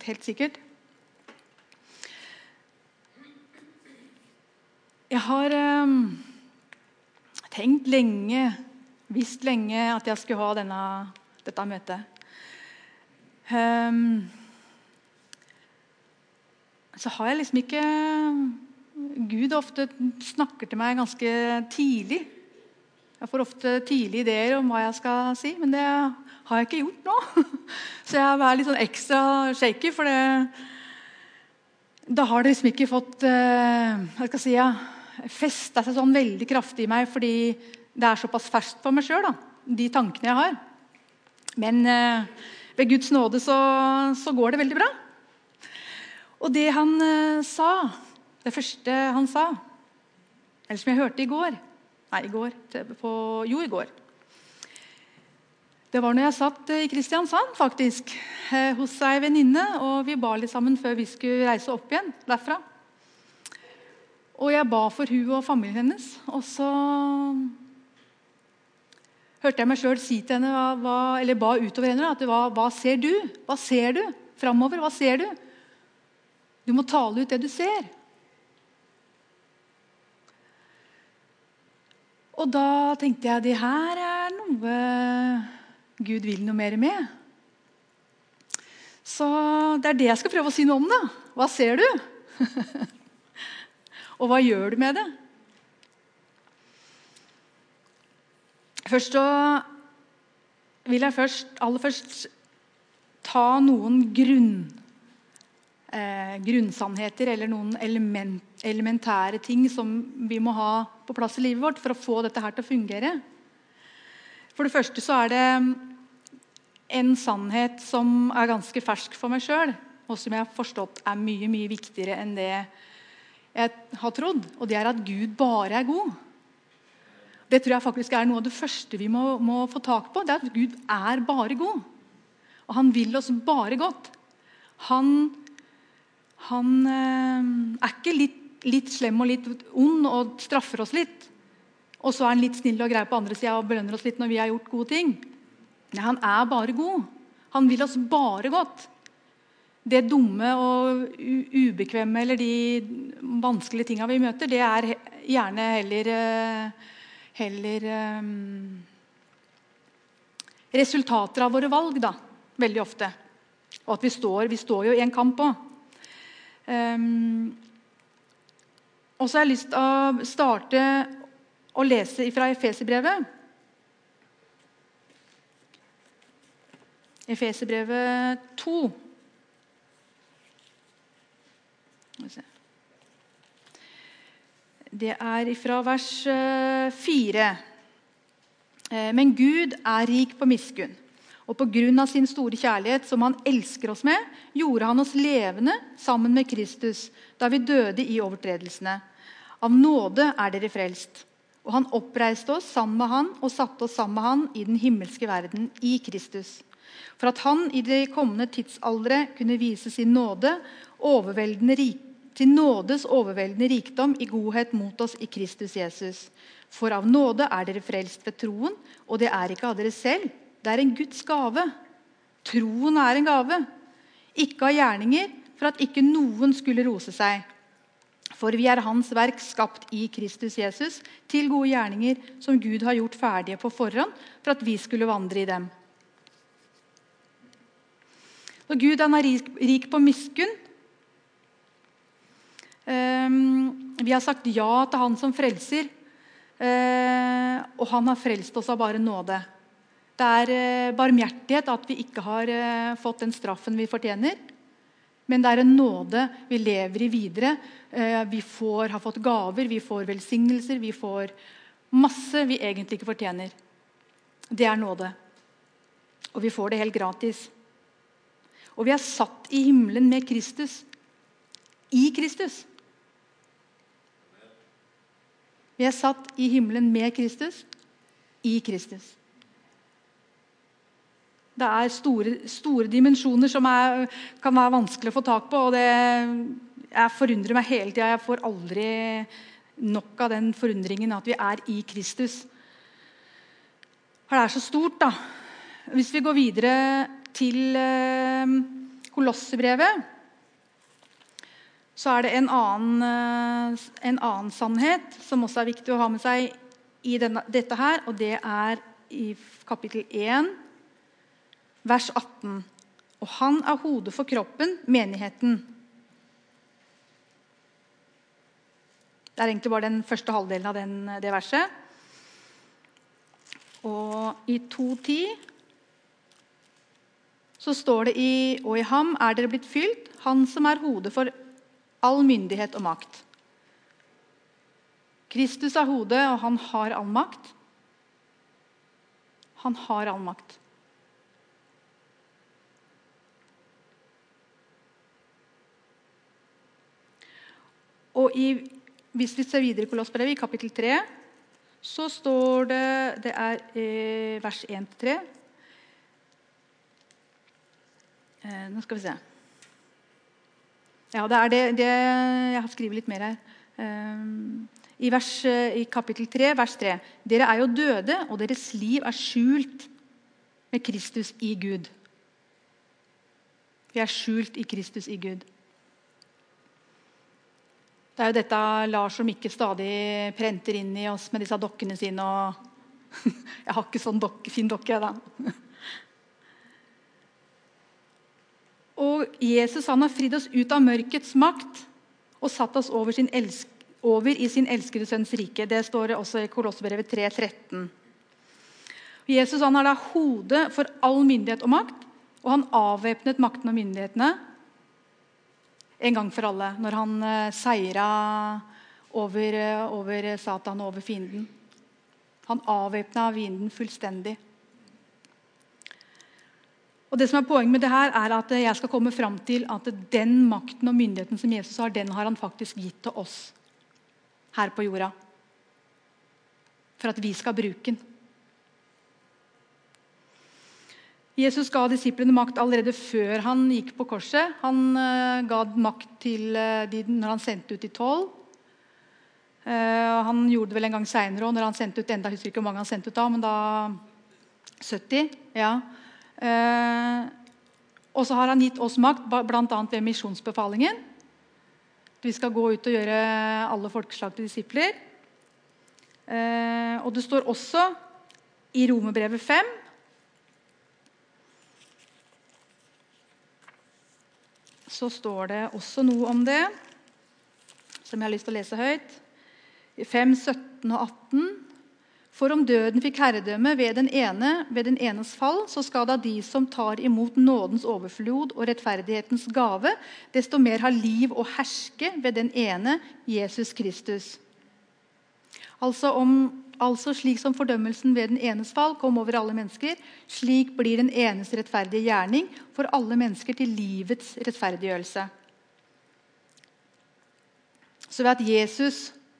helt sikkert. Jeg har tenkt lenge, visst lenge at jeg skulle ha dette møtet. Så har jeg liksom ikke... Gud ofte snakker til meg ganske tidlig. Jeg får ofte tidlige ideer om hva jeg skal si, men det har jeg ikke gjort nå. Så jeg er litt sånn ekstra shaky, for da har det liksom ikke fått festet seg sånn veldig kraftig i meg, fordi det er såpass ferskt for meg selv, de tankene jeg har. Men ved Guds nåde så går det veldig bra. Og det han sa, det første han sa, eller som jeg hørte i går, det var når jeg satt i Kristiansand faktisk, hos en venninne, og vi ba litt sammen før vi skulle reise opp igjen derfra. Og jeg ba for hun og familien hennes, og så hørte jeg meg selv si til henne, eller ba utover henne, at hva ser du? Hva ser du? Fremover, hva ser du? Du må tale ut det du ser. Og da tenkte jeg, det her er noe Gud vil noe mer med. Så det er det jeg skal prøve å si noe om da. Hva ser du? Og hva gjør du med det? Først så vil jeg aller først ta noen grunnsannheter eller noen elementære ting som vi må ha på plass i livet vårt for å få dette her til å fungere. For det første så er det en sannhet som er ganske fersk for meg selv, og som jeg har forstått er mye, mye viktigere enn det jeg har trodd, og det er at Gud bare er god. Det tror jeg faktisk er noe av det første vi må få tak på, det er at Gud er bare god. Og han vil oss bare godt. Han er ikke litt slem og litt ond og straffer oss litt. Og så er han litt snill og grei på andre siden og belønner oss litt når vi har gjort gode ting. Nei, han er bare god. Han vil oss bare godt. Det dumme og ubekvemme eller de vanskelige tingene vi møter, det er gjerne heller resultater av våre valg da, veldig ofte. Og at vi står jo i en kamp også. Og så har jeg lyst til å starte å lese fra Efeserbrevet. Efeserbrevet 2. Det er fra vers 4. Men Gud er rik på miskunn, og på grunn av sin store kjærlighet som han elsker oss med, gjorde han oss levende sammen med Kristus, da vi døde i overtredelsene. Av nåde er dere frelst. Og han oppreiste oss sammen med han, og satte oss sammen med han i den himmelske verden i Kristus. For at han i de kommende tidsaldre kunne vise sin nåde, til nådes overveldende rikdom i godhet mot oss i Kristus Jesus. For av nåde er dere frelst ved troen, og det er ikke av dere selv. Det er en Guds gave. Troen er en gave. Ikke av gjerninger, for at ikke noen skulle rose seg. For vi er hans verk skapt i Kristus Jesus, til gode gjerninger som Gud har gjort ferdige på forhånd, for at vi skulle vandre i dem. Og Gud han er rik på miskunn. Vi har sagt ja til han som frelser, og han har frelst oss av bare nåde. Det er barmhjertighet at vi ikke har fått den straffen vi fortjener, men det er en nåde vi lever i videre. Vi har fått gaver, vi får velsignelser, vi får masse vi egentlig ikke fortjener. Det er nåde. Og vi får det helt gratis. Og vi er satt i himmelen med Kristus. I Kristus. Vi er satt i himmelen med Kristus. I Kristus. Det er store dimensjoner som kan være vanskelig å få tak på, og jeg forundrer meg hele tiden. Jeg får aldri nok av den forundringen at vi er i Kristus. For det er så stort da. Hvis vi går videre til Kolossebrevet så det en annen sannhet som også viktig å ha med seg i dette her, og det i kapittel 1, vers 18. Og han hodet for kroppen, menigheten. Det egentlig bare den første halvdelen av det verset. Og i 2:10 så står det og i ham dere blitt fylt, han som hodet for all myndighet og makt. Kristus hodet, og han har all makt. Han har all makt. Og hvis vi ser videre i Kolossebrevet, i kapittel 3, så står det vers 1-3. Nå skal vi se. Ja, det jeg har skrivet litt mer her. I kapittel 3, vers 3. Dere jo døde, og deres liv skjult med Kristus i Gud. Vi skjult i Kristus i Gud. Det jo dette Lars og Mikke stadig prenter inn i oss med disse dokkene sine. Og jeg har ikke sånn fin dokke, da. Og Jesus han har fridd oss ut av mørkets makt og satt oss over i sin elskede sønns rike. Det står det også i Kolossebrevet 3:13. Jesus han da hodet for all myndighet og makt, og han avvæpnet makten og myndighetene en gang for alle, når han seiret over Satan og over fienden. Han avvæpnet fienden fullstendig. Og det som poenget med det her at jeg skal komme fram til at den makten og myndigheten som Jesus har, den har han faktisk gitt til oss her på jorda. For at vi skal bruke den. Jesus ga disiplene makt allerede før han gikk på korset. Han ga makt til dem når han sendte ut de 12. Han gjorde det vel en gang senere også, når han sendte ut enda, jeg husker ikke hvor mange han sendte ut da, men da 70. Ja. Og så har han gitt oss makt, blant annet ved misjonsbefalingen. Vi skal gå ut og gjøre alle folkeslag til disipler. Og det står også i Romerbrevet 5, så står det også noe om det, som jeg har lyst til å lese høyt. I 5, 17 og 18. For om døden fikk herredømme ved den enes fall, så skal da de som tar imot nådens overflod og rettferdighetens gave, desto mer ha liv og herske ved den ene, Jesus Kristus. Altså slik som fordømmelsen ved den enes fall kom over alle mennesker, slik blir den enes rettferdige gjerning for alle mennesker til livets rettferdiggjørelse. Så ved at Jesus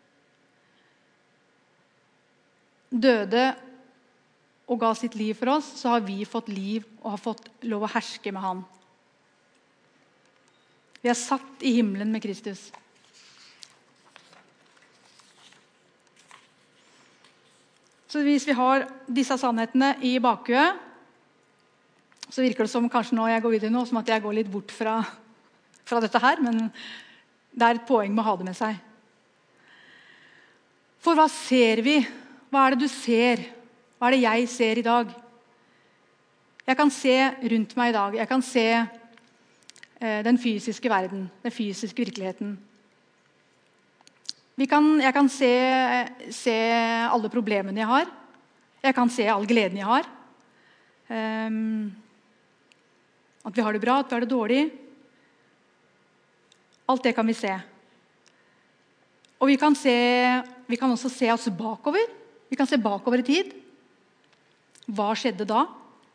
døde og ga sitt liv for oss, så har vi fått liv og har fått lov å herske med han. Vi satt i himmelen med Kristus. Så hvis vi har disse sannhetene i bakhuet, så virker det som kanskje når jeg går videre nå, som at jeg går litt bort fra dette her, men det et poeng med å ha det med seg. For hva ser vi? Hva det du ser? Hva det jeg ser i dag? Jeg kan se rundt meg i dag. Jeg kan se den fysiske verden, den fysiske virkeligheten. Jeg kan se alle problemene jeg har. Jeg kan se all gleden jeg har. At vi har det bra, at vi har det dårlig. Alt det kan vi se. Og vi kan også se oss bakover. Vi kan se bakover i tid. Hva skjedde da?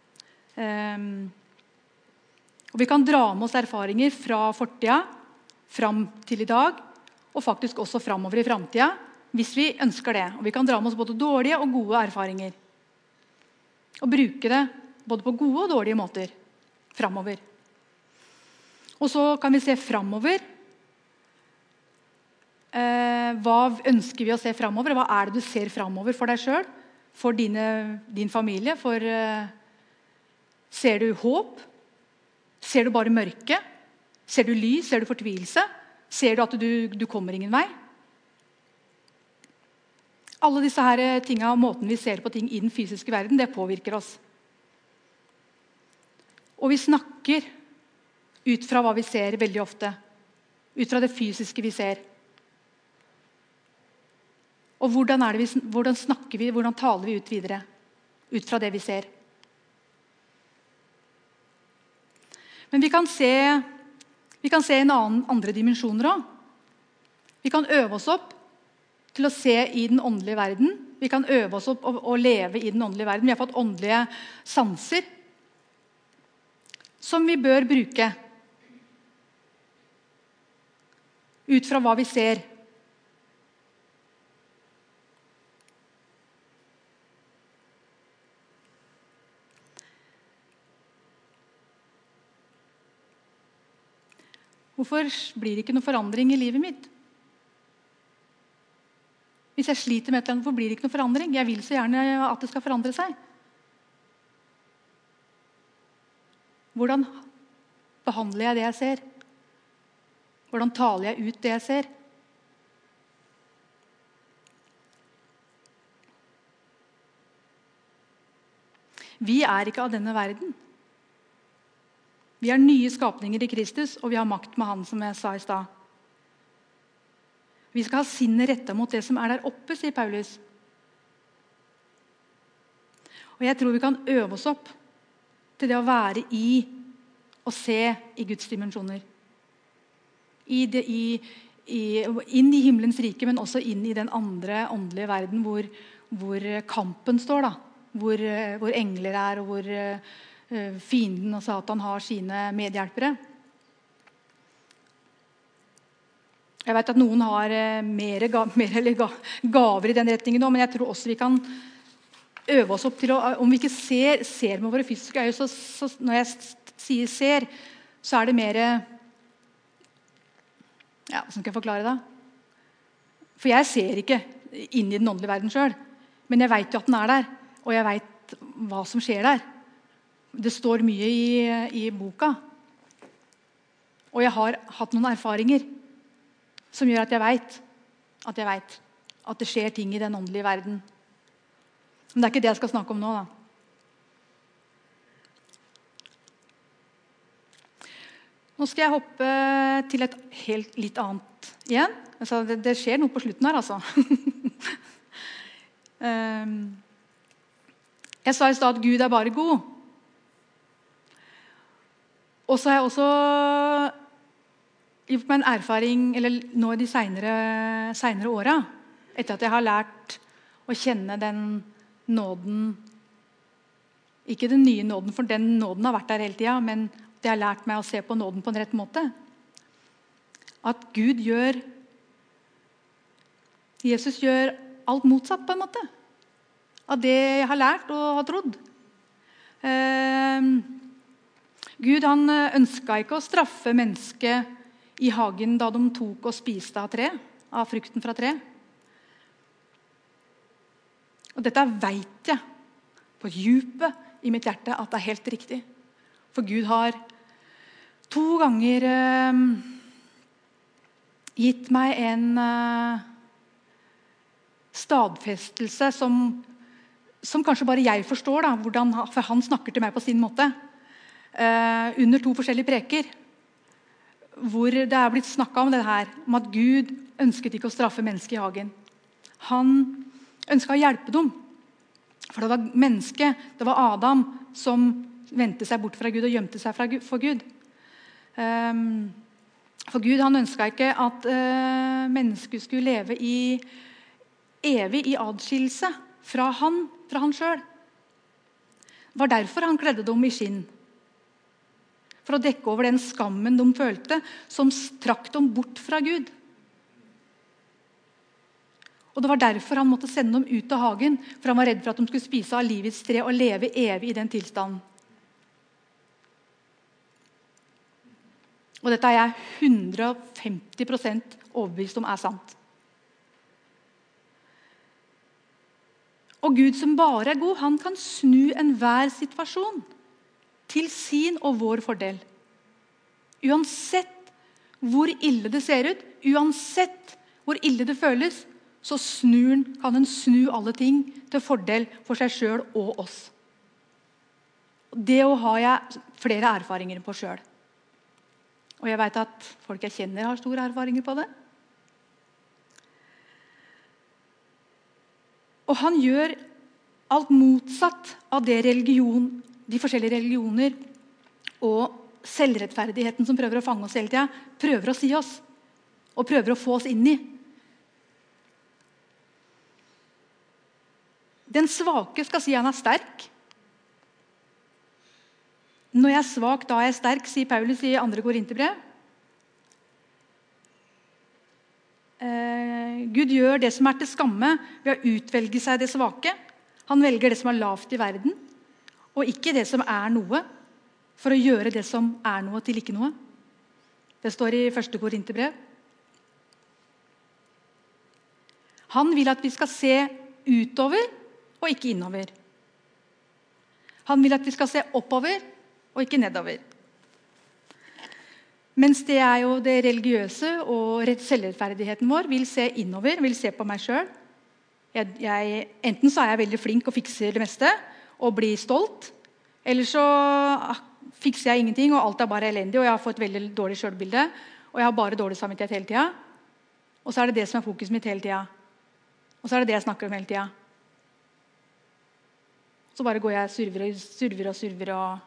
Og vi kan dra med oss erfaringer fra fortida, fram til i dag, og faktisk også fremover i fremtida, hvis vi ønsker det. Og vi kan dra med oss både dårlige og gode erfaringer. Og bruke det både på gode og dårlige måter fremover. Og så kan vi se fremover. Hva ønsker vi å se fremover? Hva det du ser fremover for deg selv? For din familie? Ser du håp? Ser du bare mørke? Ser du lys? Ser du fortvilelse? Ser du at du kommer ingen vei? Alle disse her tingene, måten vi ser på ting i den fysiske verden, det påvirker oss. Og vi snakker ut fra hva vi ser veldig ofte. Ut fra det fysiske vi ser. Og hvordan snakker vi, hvordan taler vi ut videre? Ut fra det vi ser. Men vi kan se andre dimensjoner også. Vi kan øve oss opp til å se i den åndelige verden. Vi kan øve oss opp å leve i den åndelige verden. Vi har fått åndelige sanser som vi bør bruke ut fra hva vi ser. Hvorfor blir det ikke noe forandring i livet mitt? Hvis jeg sliter med et eller annet, hvorfor blir det ikke noe forandring? Jeg vil så gjerne at det skal forandre seg. Hvordan behandler jeg det jeg ser? Hvordan taler jeg ut det jeg ser? Vi er ikke av denne verden. Vi er nye skapninger i Kristus, og vi har makt med han, som jeg sa i stad. Vi skal ha sinnet rettet mot det som er der oppe, sier Paulus. Og jeg tror vi kan øve oss opp til det å være i og se i Guds dimensjoner. Inn i himmelens rike, men også inn i den andre åndelige verden hvor kampen står, da. Hvor engler er, og hvor fienden og Satan har sine medhjelpere. Jeg vet at noen har mer gaver i den retningen nå, men jeg tror også vi kan øve oss opp til om vi ikke ser med våre fysiske øyne, så når jeg sier ser, så er det mer hvordan skal jeg forklare det? For jeg ser ikke inn i den åndelige verden selv, men jeg vet jo at den er der, og jeg vet hva som skjer der. Det står mye i boka, og jeg har hatt noen erfaringer som gjør at jeg vet at det skjer ting i den åndelige verden. Men det er ikke det jeg skal snakke om nå, da. Nå skal jeg hoppe til et litt annet igjen. Altså, det skjer noe på slutten her, altså. Jeg sa i stad at Gud er bare god. Og så har jeg også gjort meg en erfaring nå i de senere åra, etter at jeg har lært å kjenne den nåden, ikke den nye nåden, for den nåden har vært der hele tiden, men det har lært meg å se på nåden på en rett måte. At Jesus gjør alt motsatt på en måte av det jeg har lært og har trodd. Gud han ønsket ikke å straffe mennesket i hagen da de tok og spiste av frukten fra tre. Og dette vet jeg på djupet i mitt hjerte at det er helt riktig. For Gud har 2 ganger gitt meg en stadfestelse som kanskje bare jeg forstår, da, for han snakker til meg på sin måte. Under 2 forskjellige preker, hvor det er blitt snakket om det her, om at Gud ønsket ikke å straffe mennesket i hagen. Han ønsket å hjelpe dem. For det var mennesket, det var Adam, som vendte seg bort fra Gud og gjemte seg for Gud. For Gud han ønsket ikke at mennesket skulle leve evig i adskillelse fra han selv. Det var derfor han kledde dem i skinn. For å dekke over den skammen de følte, som trakk dem bort fra Gud. Og det var derfor han måtte sende dem ut av hagen, for han var redd for at de skulle spise av livets tre og leve evig i den tilstanden. Og dette er jeg 150% overbevist om er sant. Og Gud som bare er god, han kan snu enhver situasjon til sin og vår fordel. Uansett hvor ille det ser ut, uansett hvor ille det føles, så kan den snu alle ting til fordel for seg selv og oss. Det har jeg flere erfaringer på selv. Og jeg vet at folk jeg kjenner har store erfaringer på det. Og han gjør alt motsatt av det de forskjellige religioner og selvrettferdigheten som prøver å fange oss hele tiden, prøver å si oss, og prøver å få oss inn i. Den svake skal si han er sterk. Når jeg er svak, da er jeg sterk, sier Paulus i 2. Korinterbrev. Gud gjør det som er til skamme ved å utvelge seg det svake. Han velger det som er lavt i verden, og ikke det som er noe, for å gjøre det som er noe til ikke noe. Det står i 1. Korinterbrev. Han vil at vi skal se utover og ikke innover. Han vil at vi skal se oppover og ikke nedover. Mens det er jo det religiøse og selvrettferdigheten vår vil se innover, vil se på meg selv. Enten så er jeg veldig flink og fikser det meste og blir stolt, eller så fikser jeg ingenting og alt er bare elendig og jeg har fått veldig dårlig selvbilde og jeg har bare dårlig samvittighet hele tiden. Og så er det det som er fokuset mitt hele tiden. Og så er det det jeg snakker om hele tiden. Så bare går jeg surver og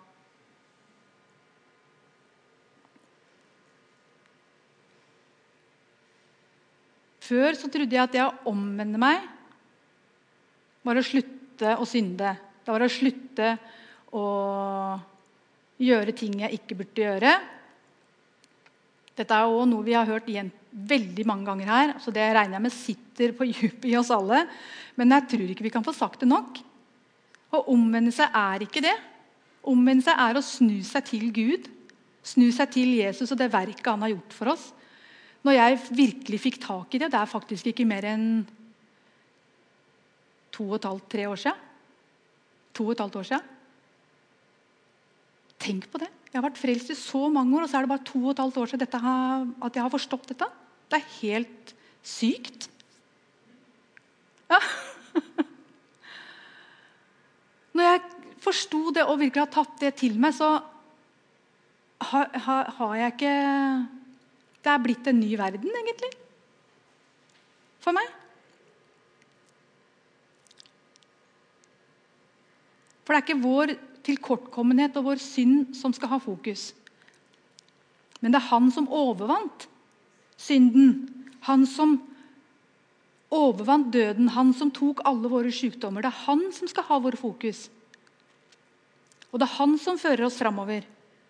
Før så trodde jeg at det å omvende meg var å slutte å synde. Det var å slutte å gjøre ting jeg ikke burde gjøre. Dette er også noe vi har hørt igjen veldig mange ganger her, så det regner jeg med sitter på djupet i oss alle. Men jeg tror ikke vi kan få sagt det nok. Og omvende seg er ikke det. Omvende seg er å snu seg til Gud, snu seg til Jesus og det verket han har gjort for oss. Når jeg virkelig fikk tak i det, det er faktisk ikke mer enn 2,5-3 år siden. 2,5 år siden. Tenk på det. Jeg har vært frelst i så mange år, og så er det bare 2,5 år siden at jeg har forstått dette. Det er helt sykt. Ja. Når jeg forstod det og virkelig har tatt det til meg, så har jeg ikke... Det er blitt en ny verden, egentlig. For meg. For det er ikke vår tilkortkommenhet og vår synd som skal ha fokus. Men det er han som overvant synden. Han som overvant døden. Han som tok alle våre sykdommer. Det er han som skal ha vår fokus. Og det er han som fører oss fremover.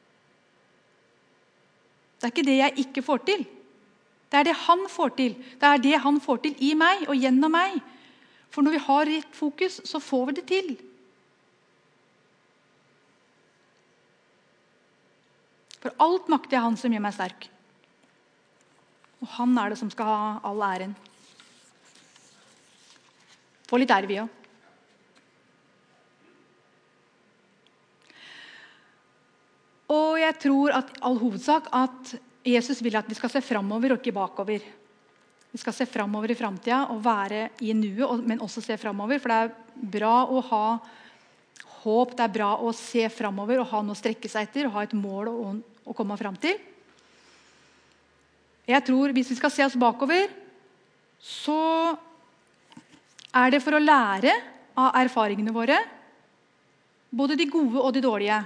Det er ikke det jeg ikke får til. Det er det han får til. Det er det han får til i meg og gjennom meg. For når vi har rett fokus, så får vi det til. For alt makter er han som gjør meg sterk. Og han er det som skal ha all æren. Få litt ære vi også. Og jeg tror at all hovedsak at Jesus vil at vi skal se fremover og ikke bakover. Vi skal se fremover i fremtiden og være i nuet, men også se fremover. For det er bra å ha håp, det er bra å se fremover og ha noe å strekke seg etter, og ha et mål å komme frem til. Jeg tror hvis vi skal se oss bakover, så er det for å lære av erfaringene våre, både de gode og de dårlige.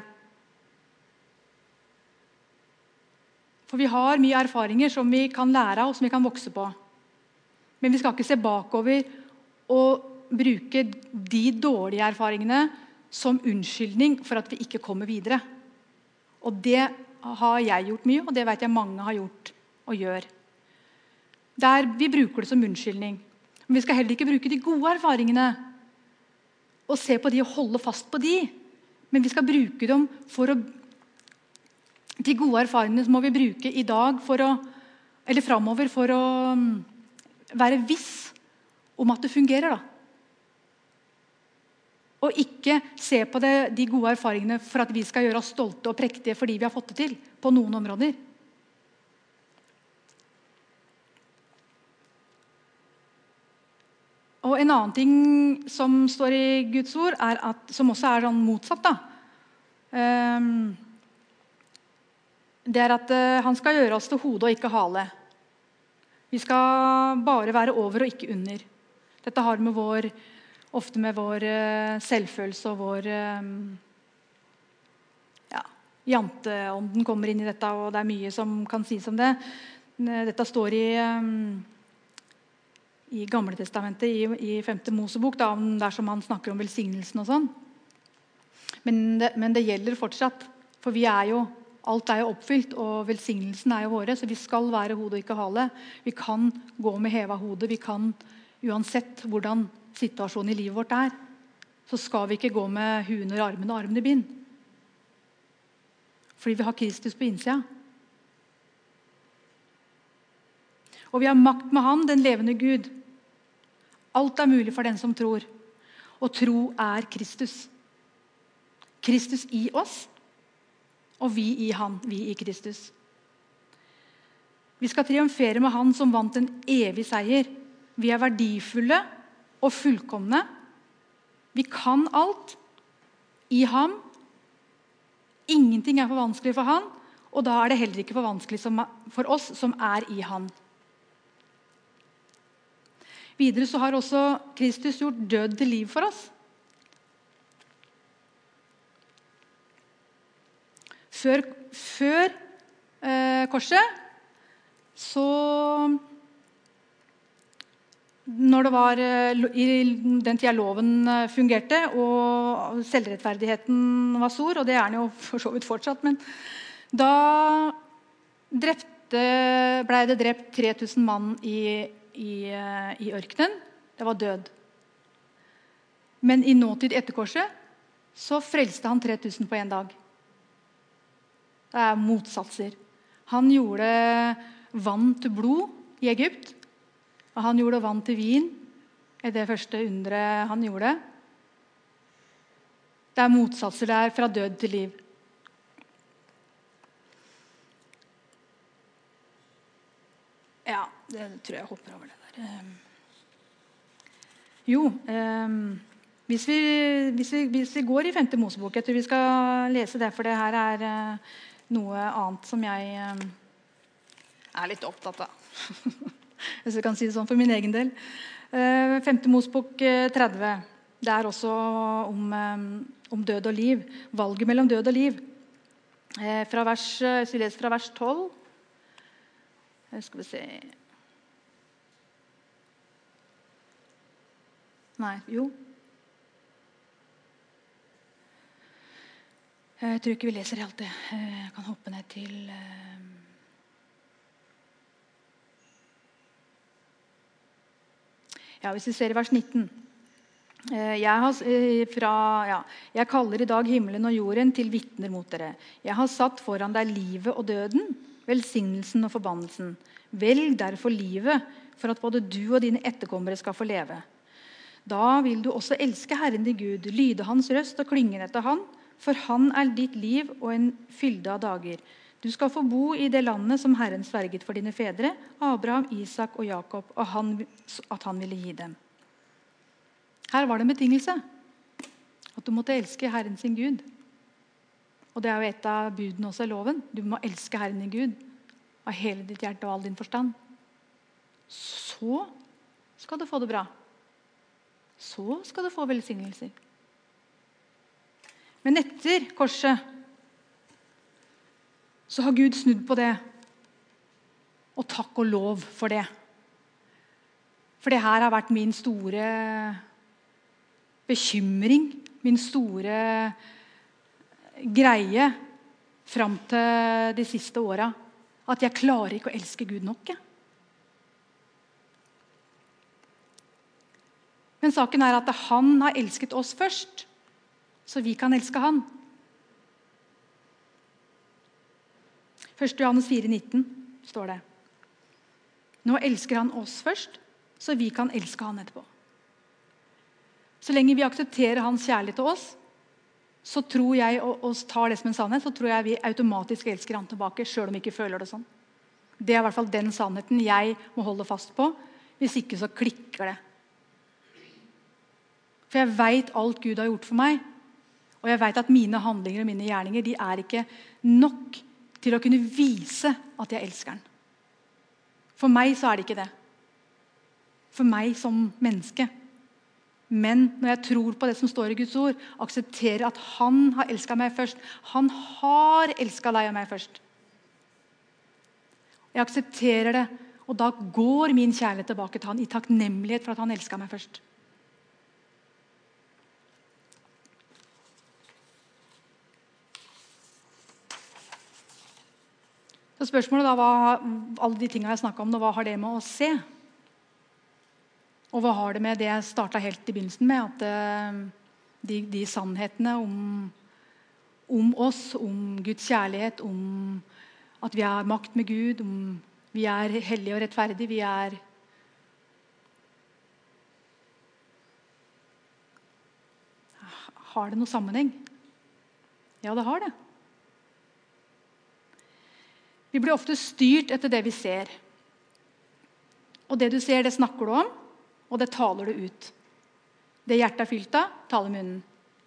For vi har mye erfaringer som vi kan lære av og som vi kan vokse på. Men vi skal ikke se bakover og bruke de dårlige erfaringene som unnskyldning for at vi ikke kommer videre. Og det har jeg gjort mye, og det vet jeg mange har gjort og gjør. Der vi bruker det som unnskyldning. Men vi skal heller ikke bruke de gode erfaringene og se på de og holde fast på de. Men vi skal bruke dem for å De gode erfaringene må vi bruke i dag eller fremover for å være viss om at det fungerer. Da. Og ikke se på de gode erfaringene for at vi skal gjøre oss stolte og prektige fordi vi har fått det til på noen områder. en annen ting som står i Guds ord, som også er sånn motsatt. Det er at han skal gjøre oss til hode og ikke hale. Vi skal bare være over og ikke under. Dette har ofte med vår selvfølelse og vår janteånden kommer inn i dette, og det er mye som kan sies om det. Dette står i Gamle Testamentet, i 5. Mosebok, der som han snakker om velsignelsen og sånn. Men det gjelder fortsatt, for alt er jo oppfylt, og velsignelsen er jo våre, så vi skal være hode og ikke hale. Vi kan gå med heva hode, vi kan, uansett hvordan situasjonen i livet vårt er, så skal vi ikke gå med huet under armen og armen i bind. Fordi vi har Kristus på innsida. Og vi har makt med han, den levende Gud. Alt er mulig for den som tror. Og tro er Kristus. Kristus i oss, og vi i han, vi i Kristus. Vi skal triumfere med han som vant en evig seier. Vi er verdifulle og fullkomne. Vi kan alt i ham. Ingenting er for vanskelig for han, og da er det heller ikke for vanskelig for oss som er i han. Videre så har også Kristus gjort død til liv for oss. Før korset, så når det var i den tida loven fungerte, og selvrettferdigheten var stor, og det er den jo for så vidt fortsatt, men da ble det drept 3000 mann i ørkenen. Det var død. Men i nåtid etter korset, så frelste han 3000 på en dag. Det er motsatser. Han gjorde vann til blod i Egypt, og han gjorde vann til vin i det første underet han gjorde. Det er motsatser der fra død til liv. Ja, det tror jeg hopper over det der. Hvis vi går i 5. Mosebok, jeg tror vi skal lese det, for det her er noe annet som jeg er litt opptatt av. Hvis jeg kan si det sånn for min egen del. 5. Mosebok 30. Det er også om død og liv. Valget mellom død og liv. Hvis vi leser fra vers 12. Skal vi se. Nei, jo. Jeg tror ikke vi leser helt det. Jeg kan hoppe ned til... Ja, hvis vi ser i vers 19. Jeg kaller i dag himmelen og jorden til vitner mot dere. Jeg har satt foran deg livet og døden, velsignelsen og forbannelsen. Velg derfor livet, for at både du og dine etterkommere skal få leve. Da vil du også elske Herren din Gud, lyde hans røst og klynge etter han, for han er ditt liv og en fylde av dager. Du skal få bo i det landet som Herren sverget for dine fedre, Abraham, Isak og Jakob, og at han ville gi dem. Her var det en betingelse, at du måtte elske Herren sin Gud. Og det er jo et av budene også i loven. Du må elske Herren din Gud av hele ditt hjerte og all din forstand. Så skal du få det bra. Så skal du få velsignelser. Men etter korset så har Gud snudd på det. Og takk og lov for det. For det her har vært min store bekymring, min store greie fram til de siste årene. At jeg klarer ikke å elske Gud nok. Men saken er at han har elsket oss først, så vi kan elske han. 1. Johannes 4,19 står det. Nå elsker han oss først, så vi kan elske han etterpå. Så lenge vi aksepterer hans kjærlighet til oss, så tror jeg, og tar det som en sannhet, så tror jeg vi automatisk elsker han tilbake, selv om vi ikke føler det sånn. Det er i hvert fall den sannheten jeg må holde fast på. Hvis ikke så klikker det. For jeg vet alt Gud har gjort for meg. Og jeg vet at mine handlinger og mine gjerninger, de er ikke nok til å kunne vise at jeg elsker han. For meg så er det ikke det. For meg som menneske. Men når jeg tror på det som står i Guds ord, aksepterer at han har elsket meg først. Han har elsket deg og meg først. Jeg aksepterer det, og da går min kjærlighet tilbake til han i takknemlighet for at han elsket meg først. Så spørsmålet da, alle de tingene jeg snakket om, hva har det med å se? Og hva har det med det jeg startet helt i begynnelsen med, at de sannhetene om oss, om Guds kjærlighet, om at vi har makt med Gud, om vi er hellige og rettferdige, Har det noe sammenheng? Ja, det har det. Vi blir ofte styrt etter det vi ser. Og det du ser, det snakker du om, og det taler du ut. Det hjertet er fylt av, taler munnen.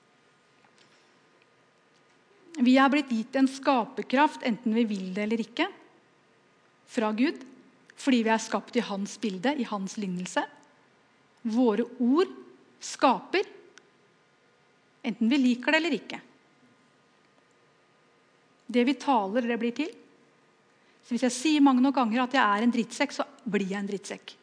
Vi har blitt gitt en skaperkraft, enten vi vil det eller ikke, fra Gud, fordi vi er skapt i hans bilde, i hans lignelse. Våre ord skaper, enten vi liker det eller ikke. Det vi taler, det blir til. Så hvis jeg sier mange nok ganger at jeg er en drittsekk, så blir jeg en drittsekk.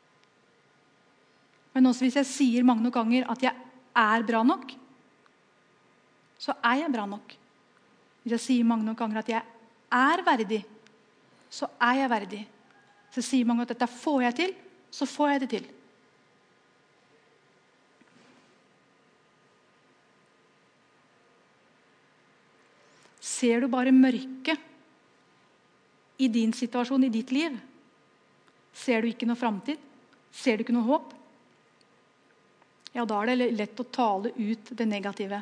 Men også hvis jeg sier mange nok ganger at jeg er bra nok, så er jeg bra nok. Hvis jeg sier mange nok ganger at jeg er verdig, så er jeg verdig. Så jeg sier mange at dette får jeg til, så får jeg det til. Ser du bare mørke i din situasjon, i ditt liv? Ser du ikke noe framtid? Ser du ikke noe håp? Ja, da er det lett å tale ut det negative.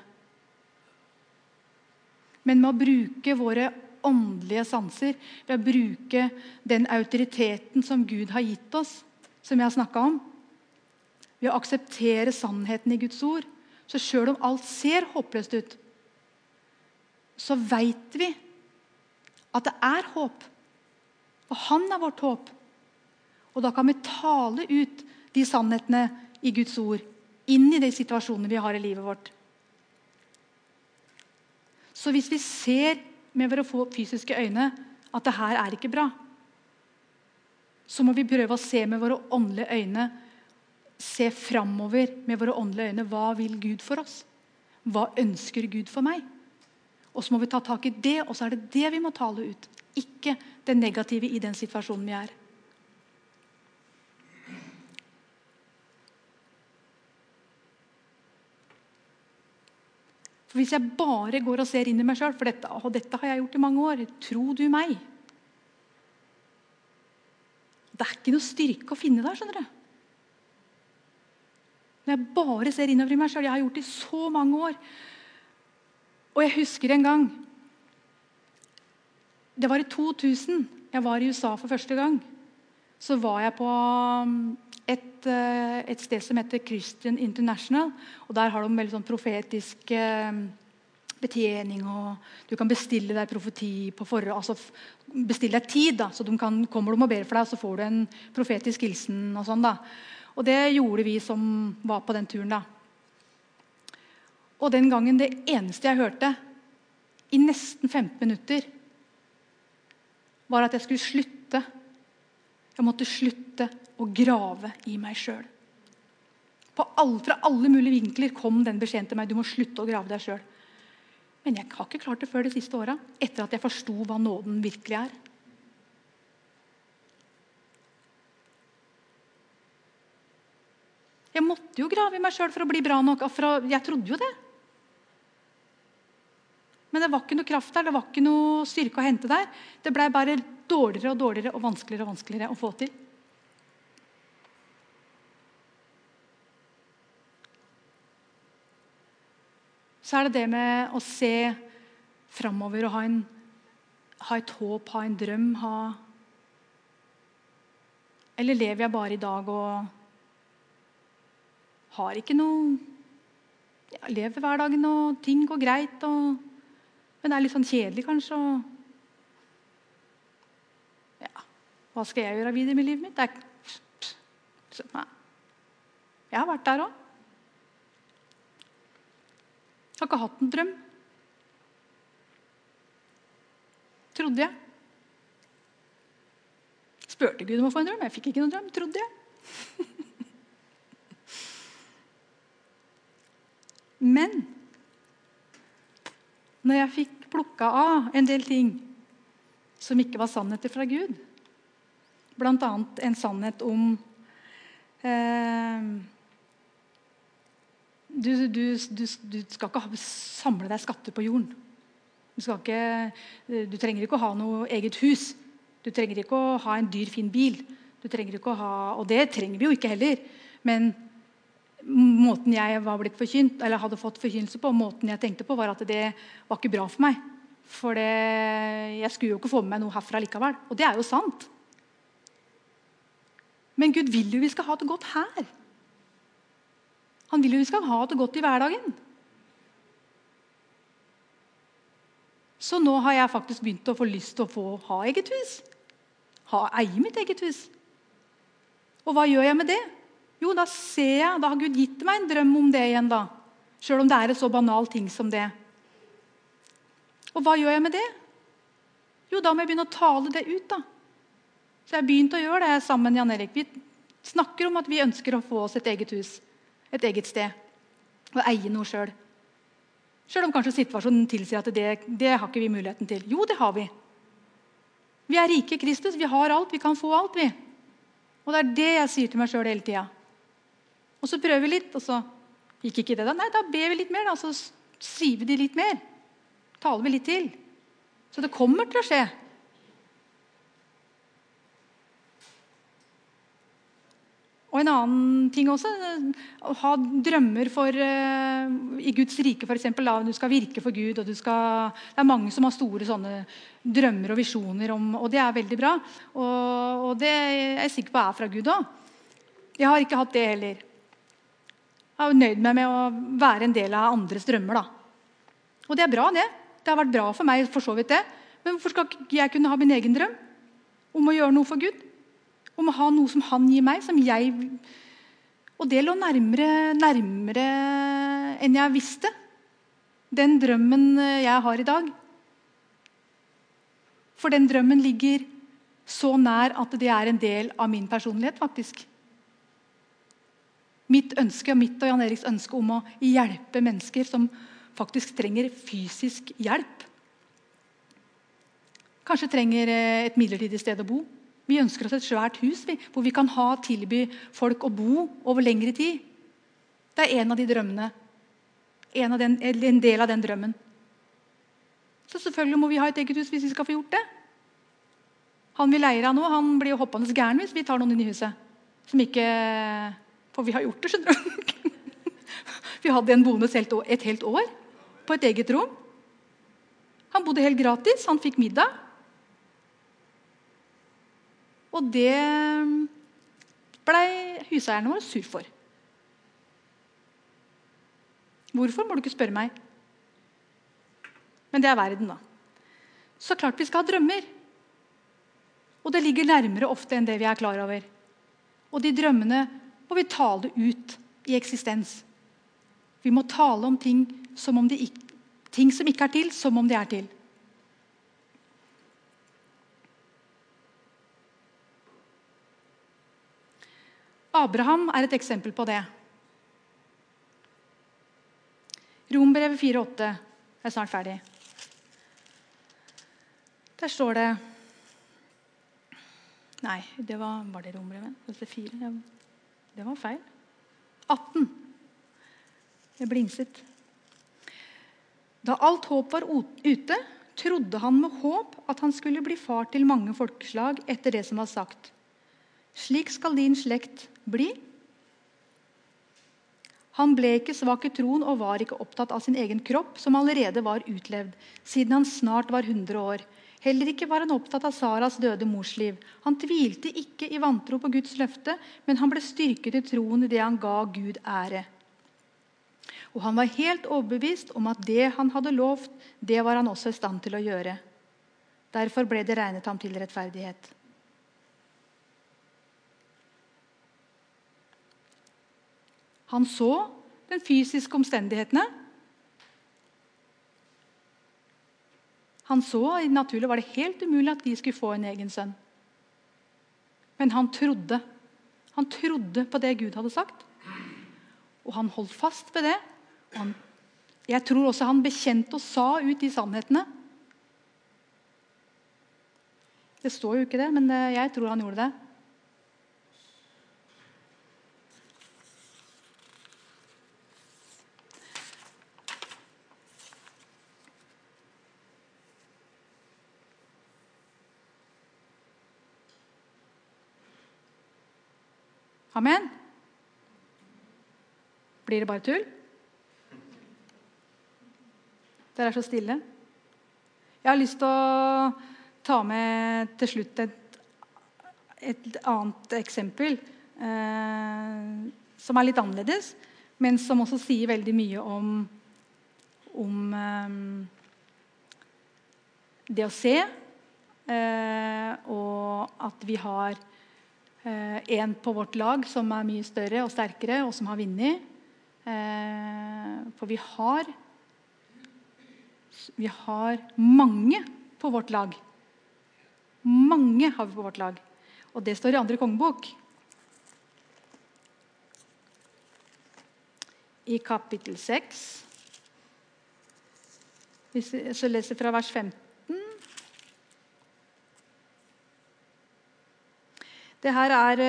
Men med å bruke våre åndelige sanser, ved å bruke den autoriteten som Gud har gitt oss, som jeg har snakket om, ved å akseptere sannheten i Guds ord, så selv om alt ser håpløst ut, så vet vi at det er håp. Og han er vårt håp. Og da kan vi tale ut de sannhetene i Guds ord inn i de situasjonene vi har i livet vårt. Så hvis vi ser med våre fysiske øyne at det her er ikke bra, så må vi prøve å se med våre åndelige øyne, se fremover med våre åndelige øyne. Hva vil Gud for oss? Hva ønsker Gud for meg? Og så må vi ta tak i det, og så er det det vi må tale ut. Ikke det negative i den situasjonen vi er. For hvis jeg bare går og ser inn i meg selv, for dette har jeg gjort i mange år, tro du meg? Det er ikke noe styrke å finne der, skjønner du. Når jeg bare ser innover i meg selv, jeg har gjort det i så mange år. Og jeg husker en gang, det var i 2000, jeg var i USA for første gang. Så var jeg på et sted som heter Christian International, og der har de veldig sånn profetisk betjening, og du kan bestille deg profeti på forhånd, altså bestille deg tid, da, så kommer de og ber for deg, så får du en profetisk hilsen og sånn da. Og det gjorde vi som var på den turen da. Og den gangen, det eneste jeg hørte i nesten 15 minutter, var at jeg skulle slutte. Jeg måtte slutte å grave i meg selv. Fra alle mulige vinkler kom den beskjeden til meg: du må slutte å grave deg selv. Men jeg har ikke klart det før de siste årene, etter at jeg forstod hva nåden virkelig er. Jeg måtte jo grave i meg selv for å bli bra nok. Jeg trodde jo det. Men det var ikke noe kraft der, det var ikke noe styrke å hente der. Det ble bare dårligere og dårligere og vanskeligere og vanskeligere å få til. Så er det det med å se fremover og ha et håp, ha en drøm, Eller lever jeg bare i dag og har ikke noe jeg lever hverdagen, og ting går greit, men det er litt sånn kjedelig kanskje. Hva skal jeg gjøre videre med livet mitt? Nei. Jeg har vært der også. Jeg har ikke hatt en drøm. Trodde jeg. Spurte Gud om å få en drøm. Jeg fikk ikke noen drøm, trodde jeg. Men når jeg fikk plukket av en del ting som ikke var sannheter fra Gud, blant annet en sannhet om du skal ikke samle deg skatter på jorden. Du trenger ikke å ha noe eget hus. Du trenger ikke å ha en dyr, fin bil. Du trenger ikke å ha, og det trenger vi jo ikke heller. Men måten jeg var blitt forkynt, eller hadde fått forkynnelse på, måten jeg tenkte på, var at det var ikke bra for meg. For jeg skulle jo ikke få med meg noe herfra likevel. Og det er jo sant. Men Gud vil jo vi skal ha det godt her. Han vil jo vi skal ha det godt i hverdagen. Så nå har jeg faktisk begynt å få lyst til å ha eget hus. Eie mitt eget hus. Og hva gjør jeg med det? Jo, da ser jeg, da har Gud gitt meg en drøm om det igjen da. Selv om det er et så banalt ting som det. Og hva gjør jeg med det? Jo, da må jeg begynne å tale det ut da. Så jeg har begynt å gjøre det sammen med Jan Erik. Vi snakker om at vi ønsker å få oss et eget hus, et eget sted, og eie noe selv. Selv om kanskje situasjonen tilsier at det har ikke vi muligheten til. Jo, det har vi. Vi er rike i Kristus, vi har alt, vi kan få alt vi. Og det er det jeg sier til meg selv hele tiden. Og så prøver vi litt, og så gikk ikke det da. Nei, da ber vi litt mer, da, så sier vi det litt mer. Taler vi litt til. Så det kommer til å skje. Og en annen ting også, å ha drømmer i Guds rike for eksempel. Du skal virke for Gud, og det er mange som har store sånne drømmer og visjoner om, og det er veldig bra. Og det er jeg sikker på er fra Gud også. Jeg har ikke hatt det heller. Jeg har nøyd meg med å være en del av andres drømmer da. Og det er bra det. Det har vært bra for meg for så vidt det. Men hvorfor skal ikke jeg kunne ha min egen drøm om å gjøre noe for Gud? Om å ha noe som han gir meg, som jeg... Og det lå nærmere enn jeg visste. Den drømmen jeg har i dag. For den drømmen ligger så nær at det er en del av min personlighet, faktisk. Mitt ønske, og mitt og Jan Eriks ønske om å hjelpe mennesker som faktisk trenger fysisk hjelp. Kanskje trenger et midlertidig sted å bo. Vi ønsker oss et svært hus hvor vi kan tilby folk å bo over lengre tid. Det er en av de drømmene. En del av den drømmen. Så selvfølgelig må vi ha et eget hus hvis vi skal få gjort det. Han vi leier av nå, han blir jo hoppende gæren hvis vi tar noen inn i huset. Som ikke... For vi har gjort det, skjønner du. Vi hadde en boende et helt år på et eget rom. Han bodde helt gratis, han fikk middag. Og det ble huseierne våre sur for. Hvorfor må du ikke spørre meg? Men det er verden da. Så klart vi skal ha drømmer. Og det ligger nærmere ofte enn det vi er klar over. Og de drømmene må vi tale ut i eksistens. Vi må tale om ting som om ting som ikke er til, som om de er til. Abraham er et eksempel på det. Romerbrevet 4:8 er snart ferdig. Der står det... Nei, var det Romerbrevet? Det 4, det var feil. 18. Jeg blinset. Da alt håp var ute, trodde han med håp at han skulle bli far til mange folkeslag etter det som var sagt. Slik skal din slekt bli. Han ble ikke svak i troen og var ikke opptatt av sin egen kropp, som allerede var utlevd, siden han snart var 100 år. Heller ikke var han opptatt av Saras døde morsliv. Han tvilte ikke i vantro på Guds løfte, men han ble styrket i troen i det han ga Gud ære. Og han var helt overbevist om at det han hadde lovt, det var han også i stand til å gjøre. Derfor ble det regnet ham til rettferdighet. Han så den fysiske omstendighetene. Han så, i det naturlige var det helt umulig at de skulle få en egen sønn. Men han trodde. Han trodde på det Gud hadde sagt. Og han holdt fast ved det. Jeg tror også han bekjente og sa ut de sannhetene. Det står jo ikke det, men jeg tror han gjorde det. Amen. Blir det bare tull? Dere er så stille. Jeg har lyst til å ta med til slutt et annet eksempel som er litt annerledes, men som også sier veldig mye om det å se, og at vi har en på vårt lag som er mye større og sterkere, og som har vunnet. For vi har mange på vårt lag. Mange har vi på vårt lag. Og det står i 2. kongebok. I kapittel 6. Hvis jeg leser fra vers 15. Det her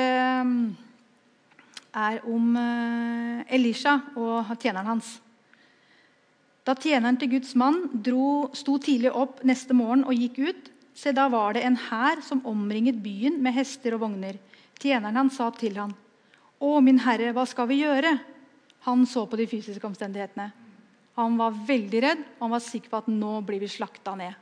er om Elisha og tjeneren hans. Da tjeneren til Guds mann sto tidlig opp neste morgen og gikk ut, se da var det en hær som omringet byen med hester og vogner. Tjeneren han sa til han: «Å, min herre, hva skal vi gjøre?» Han så på de fysiske omstendighetene. Han var veldig redd, og han var sikker på at nå blir vi slakta ned.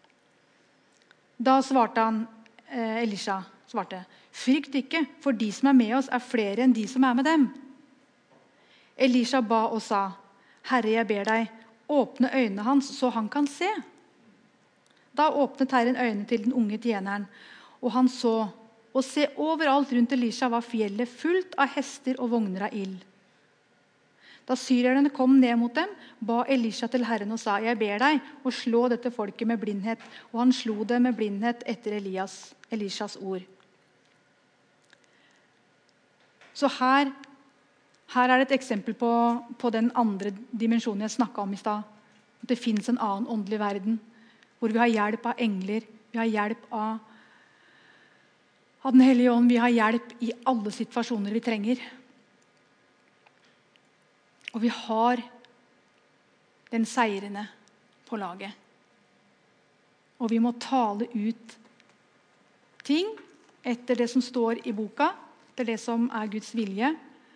Da svarte Elisha, «Frykt ikke, for de som er med oss er flere enn de som er med dem.» Elisha ba og sa: «Herre, jeg ber deg, åpne øynene hans så han kan se.» Da åpnet Herren øynene til den unge tjeneren, og han så, og se, overalt rundt Elisha var fjellet fullt av hester og vogner av ild. Da syrerne kom ned mot dem, ba Elisha til Herren og sa: «Jeg ber deg å slå dette folket med blindhet.» Og han slo det med blindhet etter Elishas ord. Så her er det et eksempel på den andre dimensjonen jeg snakket om i stad. At det finnes en annen åndelig verden, hvor vi har hjelp av engler, vi har hjelp av Den hellige ånd, vi har hjelp i alle situasjoner vi trenger. Og vi har den seirende på laget. Og vi må tale ut ting etter det som står i boka, etter det som er Guds vilje.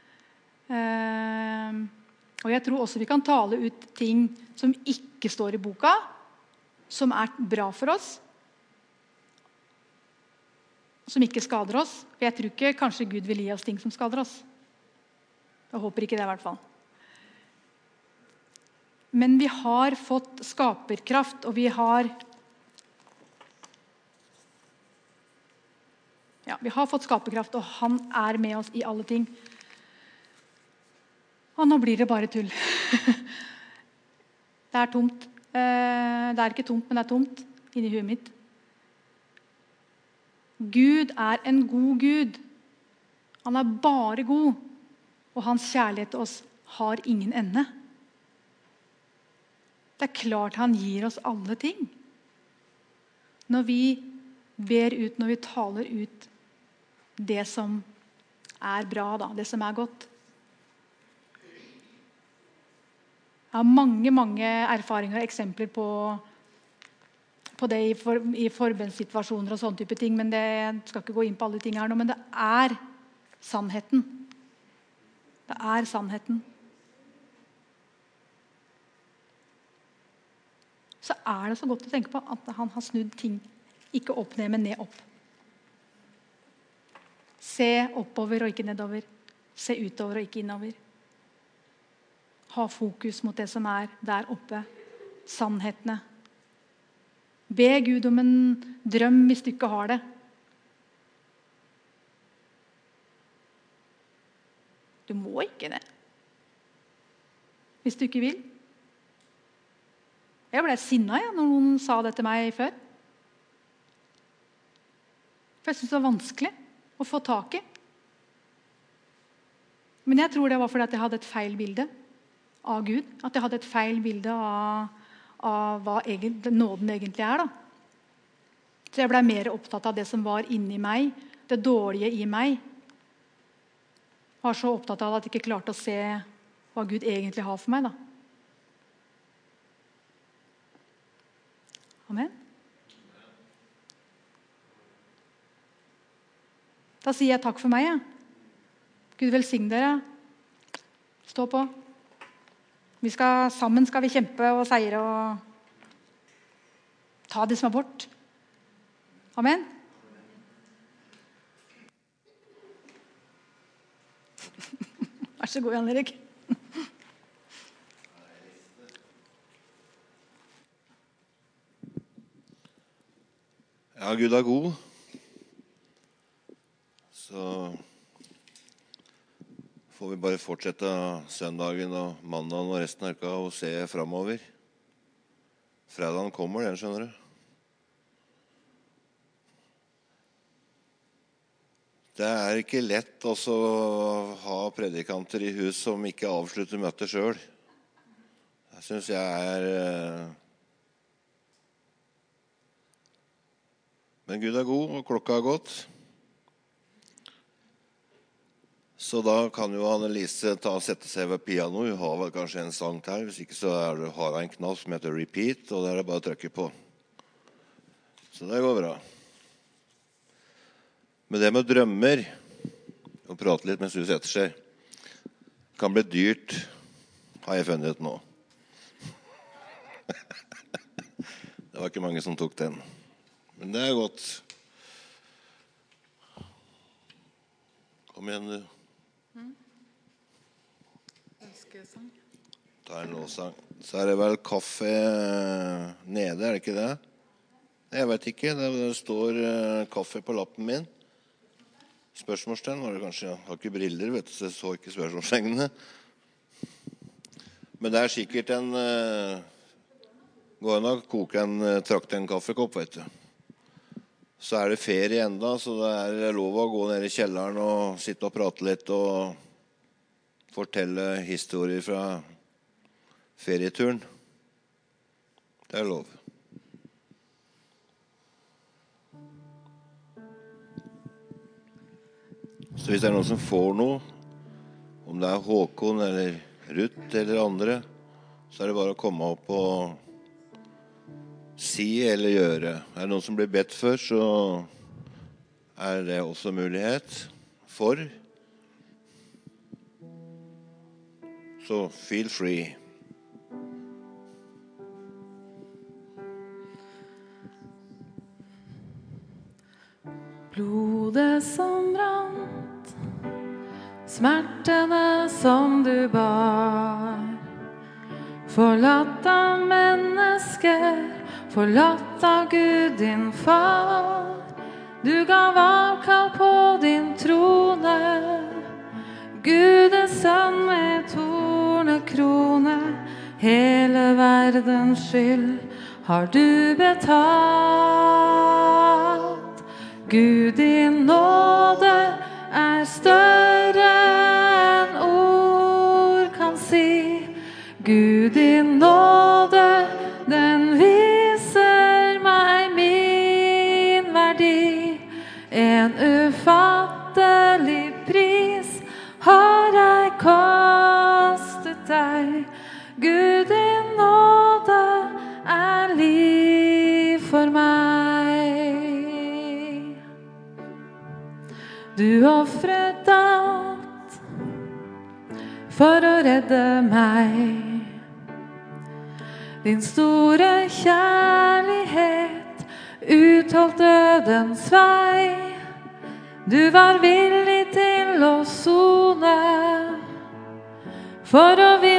Og jeg tror også vi kan tale ut ting som ikke står i boka, som er bra for oss, som ikke skader oss. For jeg tror ikke kanskje Gud vil gi oss ting som skader oss. Jeg håper ikke det i hvert fall. Men vi har fått skaperkraft, og vi har fått skaperkraft, og han er med oss i alle ting. Og nå blir det bare tull. Det er tomt. Det er ikke tomt, men det er tomt inni huet mitt. Gud er en god Gud. Han er bare god, og hans kjærlighet til oss har ingen ende. Det er klart han gir oss alle ting. Når vi ber ut, når vi taler ut det som er bra, det som er godt. Jeg har mange erfaringer og eksempler på det i forbønnssituasjoner og sånne type ting, men jeg skal ikke gå inn på alle ting her nå, men det er sannheten. Det er sannheten. Så er det så godt å tenke på at han har snudd ting, ikke opp ned, men ned opp. Se oppover og ikke nedover. Se utover og ikke innover. Ha fokus mot det som der oppe. Sannhetene. Be Gud om en drøm hvis du ikke har det. Du må ikke det. Hvis du ikke vil. Jeg ble sinnet når noen sa det til meg før. For jeg synes det var vanskelig å få tak i. Men jeg tror det var fordi at jeg hadde et feil bilde av Gud. At jeg hadde et feil bilde av hva nåden egentlig da. Så jeg ble mer opptatt av det som var inni meg, det dårlige i meg. Jeg var så opptatt av at jeg ikke klarte å se hva Gud egentlig har for meg. Amen. Da sier jeg takk for meg. Gud velsigne dere. Stå på. Sammen skal vi kjempe og seire og ta det som vårt. Amen. Vær så god, Jan Erik. Ja, Gud er god. Så får vi bare fortsette søndagen og mandagen og resten av uka og se fremover. Fredagen kommer, den skjønner du. Det er ikke lett også å ha predikanter i hus som ikke avslutter møtet selv. Det synes jeg Men Gud er god, og klokka er gått. Så da kan jo Annelise sette seg ved piano. Hun har vel kanskje en sang til. Hvis ikke så har hun en knapp som heter repeat, og der er det bare å trykke på. Så det går bra. Men det med drømmer, og prate litt mens du setter seg, kan bli dyrt, har jeg funnet ut nå. Det var ikke mange som tok den. Men det er godt. Kom igjen, du. Ta en låsang. Så er det vel kaffe nede, er det ikke det? Jeg vet ikke, det står kaffe på lappen min. Spørsmålstegn var det kanskje. Jeg har ikke briller, vet du, så jeg så ikke spørsmålstegnet. Men det er sikkert gå inn og koke trakte en kaffekopp, vet du. Så er det ferie enda, så det er lov å gå ned i kjelleren og sitte og prate litt og fortelle historier fra ferieturen. Det er lov. Så hvis det er noen som får noe, om det er Håkon eller Ruth eller andre, så er det bare å komme opp og si eller gjøre. Er det noen som blir bedt før, så er det også mulighet for. Så feel free. Blodet som rant, smertene som du bar, forlatt av mennesker, forlatt av Gud din far. Du gav avkall på din trone, Gud er sønn med tornekrone. Hele verdens skyld har du betalt. Gud din nåde er større enn ord kan si. Gud din nåde, den viser meg min verdi. En ufattelig pris har jeg kostet deg. Gud din nåde er liv for meg. Du offret alt for å redde meg. Din store kjærlighet utholdt dødens vei. Du var villig til å sone for å vinne